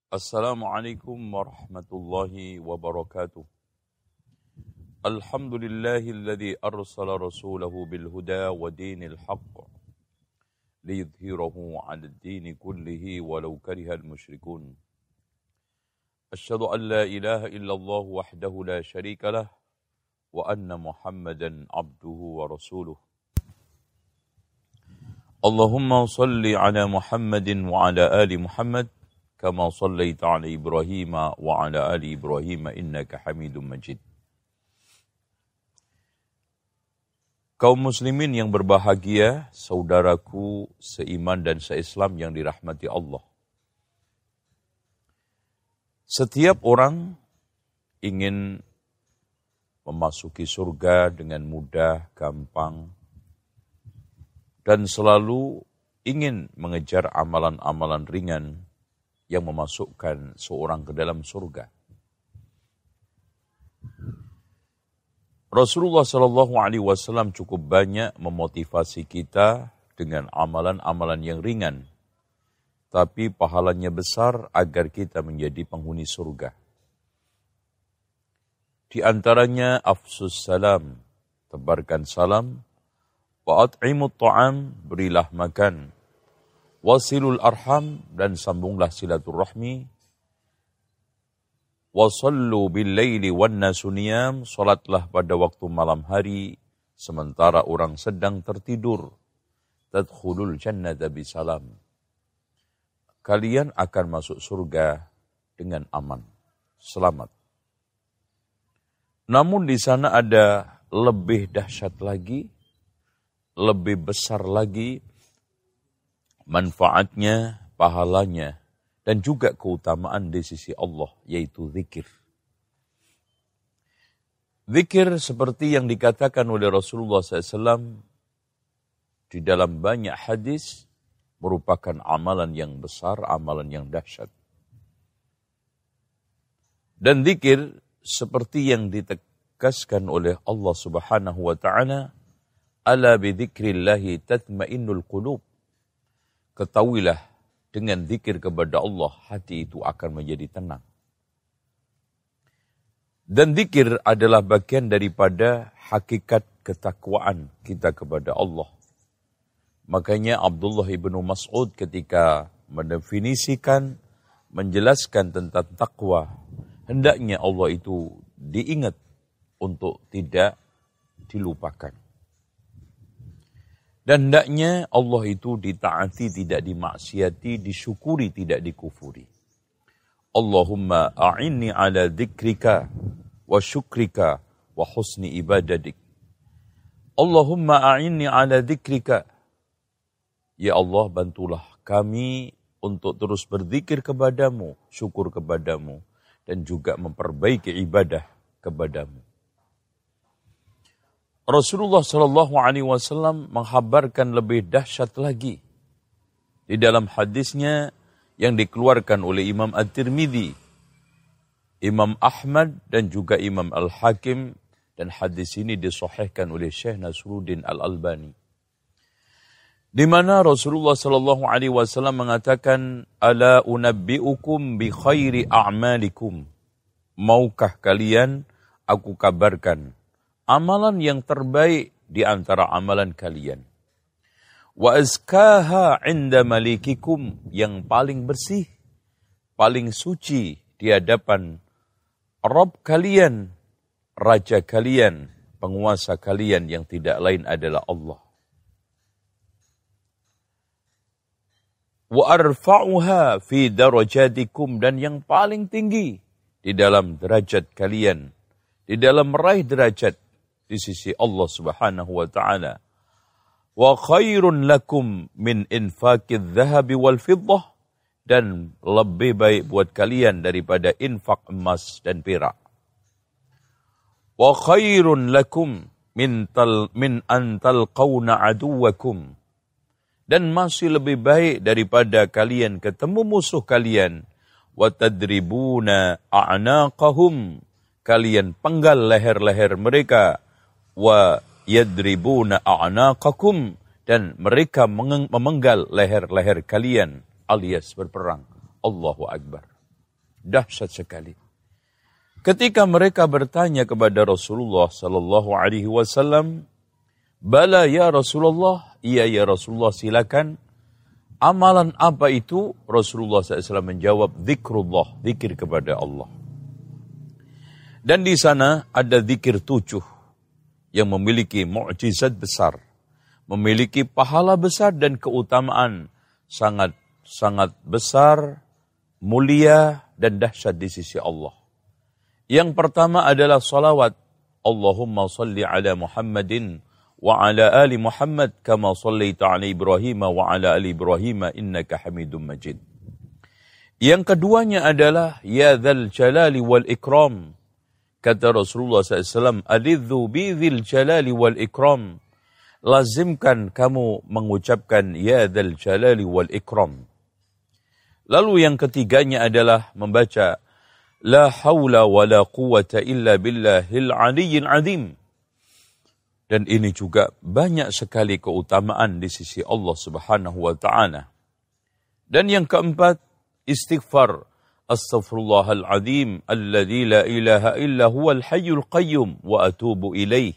Assalamualaikum warahmatullahi wabarakatuh. Alhamdulillahilladzi arsala rasulahu bil huda wa dinil haqq liyudhhirahu 'alad dini kullihi walau karihal musyrikun. Asyhadu an la ilaha illallah wahdahu la syarika lah wa anna Muhammadan abduhu wa rasuluh. Allahumma salli ala Muhammadin wa ala ali Muhammad kama sallaita ala Ibrahim wa ala ali Ibrahim innaka Hamidum Majid. Kaum muslimin yang berbahagia, saudaraku seiman dan seislam yang dirahmati Allah. Setiap orang ingin memasuki surga dengan mudah, gampang, dan selalu ingin mengejar amalan-amalan ringan yang memasukkan seorang ke dalam surga. Rasulullah SAW cukup banyak memotivasi kita dengan amalan-amalan yang ringan, tapi pahalanya besar agar kita menjadi penghuni surga. Di antaranya afsus salam, tebarkan salam, wa at'imut ta'am, berilah makan, wasilul arham, dan sambunglah silaturahmi, wasallu bil laili wan nasu niyam, salatlah pada waktu malam hari sementara orang sedang tertidur, tadkhulul jannata bisalam, kalian akan masuk surga dengan aman, selamat. Namun di sana ada lebih dahsyat lagi, lebih besar lagi manfaatnya, pahalanya, dan juga keutamaan di sisi Allah, yaitu zikir. Zikir seperti yang dikatakan oleh Rasulullah SAW di dalam banyak hadis, merupakan amalan yang besar, amalan yang dahsyat. Dan zikir seperti yang ditegaskan oleh Allah Subhanahu wa Ta'ala, ala bidzikrillahi tatmainnul qulub. Ketahuilah, dengan zikir kepada Allah, hati itu akan menjadi tenang. Dan zikir adalah bagian daripada hakikat ketakwaan kita kepada Allah. Makanya Abdullah ibnu Mas'ud ketika mendefinisikan, menjelaskan tentang takwa, hendaknya Allah itu diingat untuk tidak dilupakan. Dan hendaknya Allah itu ditaati, tidak dimaksiati, disyukuri, tidak dikufuri. Allahumma a'inni ala dzikrika wa syukrika wa husni ibadatik. Allahumma a'inni ala dzikrika. Ya Allah, bantulah kami untuk terus berzikir kepadamu, syukur kepadamu, dan juga memperbaiki ibadah kepadamu. Rasulullah SAW menghabarkan lebih dahsyat lagi di dalam hadisnya yang dikeluarkan oleh Imam At-Tirmidzi, Imam Ahmad, dan juga Imam Al-Hakim, dan hadis ini disahihkan oleh Syekh Nasruddin Al-Albani, di mana Rasulullah SAW mengatakan, ala unabbi'ukum bi khairi a'malikum, maukah kalian aku kabarkan amalan yang terbaik di antara amalan kalian. Wa azkaha 'inda malikikum, yang paling bersih, paling suci di hadapan Rabb kalian, Raja kalian, penguasa kalian yang tidak lain adalah Allah. Wa arfa'uha fi darajatikum, dan yang paling tinggi di dalam derajat kalian, di dalam meraih derajat di sisi Allah Subhanahu wa Ta'ala. Wa khairun lakum min infaqidz zahabi wal fiddah, dan lebih baik buat kalian daripada infak emas dan perak. Wa khairun lakum min an talqawna aduwakum, dan masih lebih baik daripada kalian ketemu musuh kalian. Wa tadribuna a'naqahum, kalian penggal leher-leher mereka. Wa yadribuna a'naqakum, dan mereka memenggal leher-leher kalian alias berperang. Allahu Akbar. dahsyat sekali. Ketika mereka bertanya kepada Rasulullah sallallahu alaihi wasallam, "Bala ya Rasulullah," iya ya Rasulullah, silakan. Amalan apa itu? Rasulullah SAW menjawab, zikrullah, zikir kepada Allah. Dan di sana ada zikir 7 yang memiliki mukjizat besar, memiliki pahala besar dan keutamaan sangat besar, mulia dan dahsyat di sisi Allah. Yang pertama adalah salawat. Allahumma salli ala Muhammadin wa ala ali Muhammad kama sallaita ala Ibrahim wa ala ali Ibrahim innaka Hamidum Majid. Yang keduanya adalah ya dzal jalali wal ikram. Kata Rasulullah SAW, alidhu bi dzil jalali wal ikram. Lazimkan kamu mengucapkan ya dzal jalali wal ikram. Lalu yang ketiganya adalah membaca la haula wa la quwata illa billahil aliyyil azim. Dan ini juga banyak sekali keutamaan di sisi Allah Subhanahu wa ta'ala. Dan yang keempat, istighfar. Astaghfirullahal azim alladzi la ilaha illa huwal hayyul qayyum wa atubu ilaih.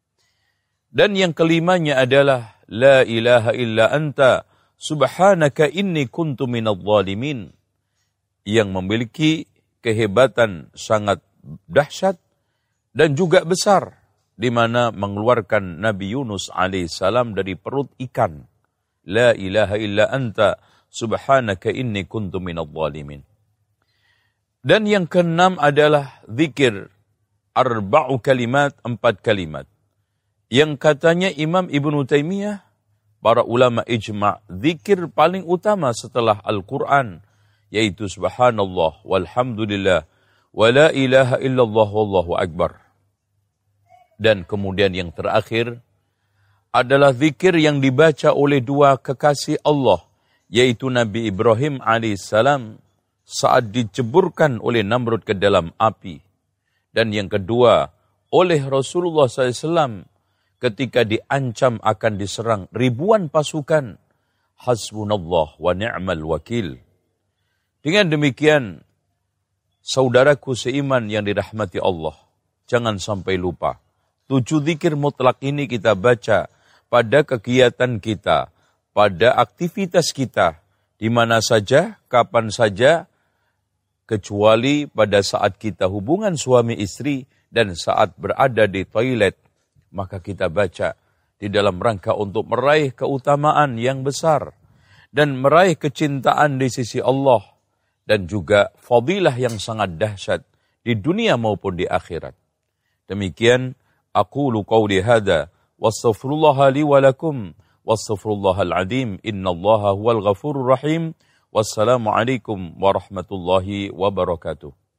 Dan yang kelimanya adalah la ilaha illa anta subhanaka inni kuntu minadh dhalimin. Yang memiliki kehebatan sangat dahsyat dan juga besar, di mana mengeluarkan Nabi Yunus alaihissalam dari perut ikan. La ilaha illa anta subhanaka inni kuntu minadh dhalimin. Dan yang keenam adalah zikir 4 kalimat, 4 kalimat. Yang katanya Imam Ibnu Taimiyah, para ulama ijma', zikir paling utama setelah Al-Quran, yaitu subhanallah, walhamdulillah, wa la ilaha illallah, wallahu akbar. Dan kemudian yang terakhir adalah zikir yang dibaca oleh 2 kekasih Allah, yaitu Nabi Ibrahim alaihissalam saat diceburkan oleh Namrud ke dalam api. Dan yang kedua, oleh Rasulullah SAW ketika diancam akan diserang ribuan pasukan. Hasbunallah wa ni'mal wakil. Dengan demikian, saudaraku seiman yang dirahmati Allah, jangan sampai lupa. 7 zikir mutlak ini kita baca pada kegiatan kita, pada aktivitas kita, di mana saja, kapan saja, kecuali pada saat kita hubungan suami istri dan saat berada di toilet, maka kita baca di dalam rangka untuk meraih keutamaan yang besar dan meraih kecintaan di sisi Allah dan juga fadilah yang sangat dahsyat di dunia maupun di akhirat. Demikian aqulu qawli hadza wastaghfirullaha li wa lakum wastaghfirullahal azim innallaha huwal ghafurur rahim. Wassalamualaikum warahmatullahi wabarakatuh.